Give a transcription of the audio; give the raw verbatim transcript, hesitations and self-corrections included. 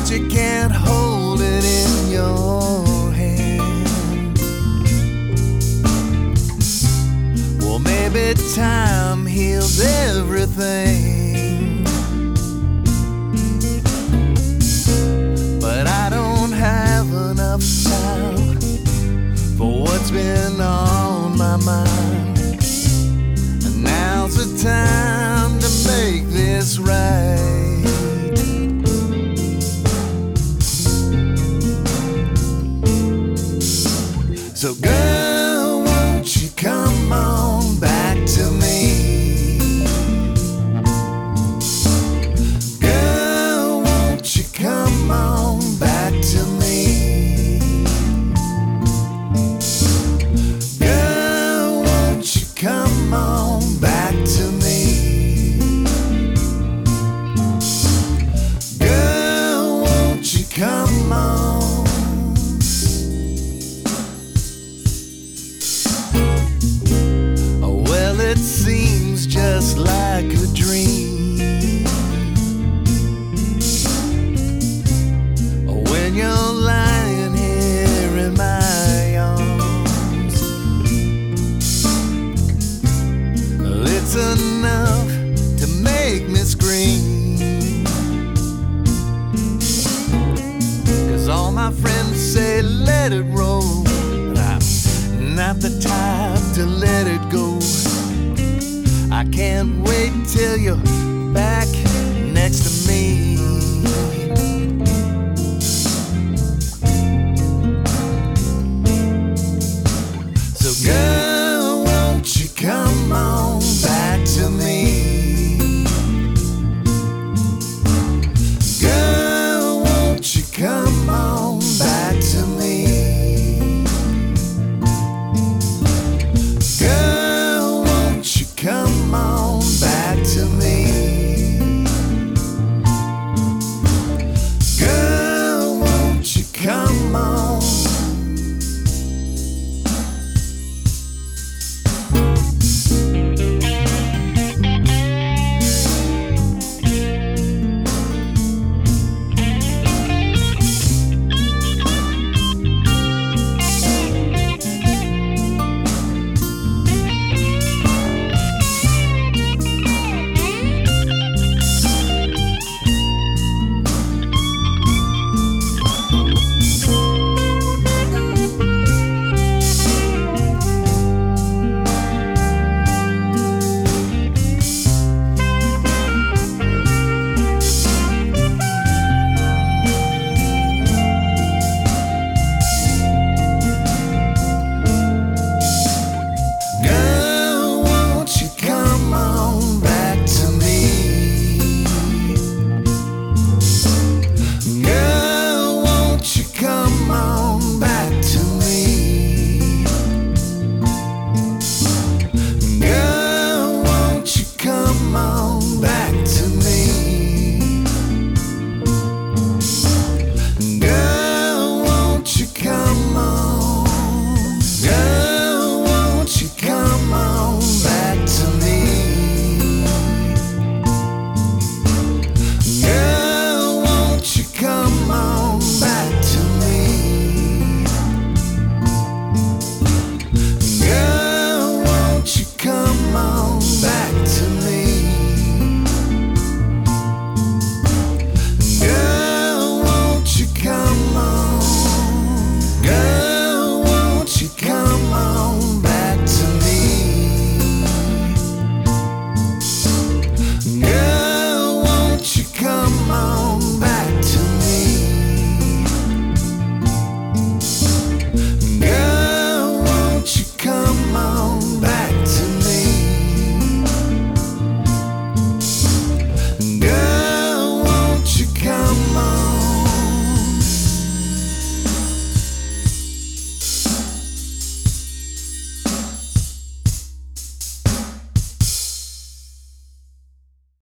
but you can't hold it in your hand. Well, maybe time heals everything, but I don't have enough time for what's been on my mind. And now's the time to make this right. So girl, won't you come on back to me? Girl, won't you come on back to me? Girl, won't you come on back to me? Girl, won't you come on? It seems just like a dream when you're lying here in my arms. It's enough to make me scream, 'cause all my friends say let it roll, but I'm not the type to let it go. I can't wait till you're back next to me.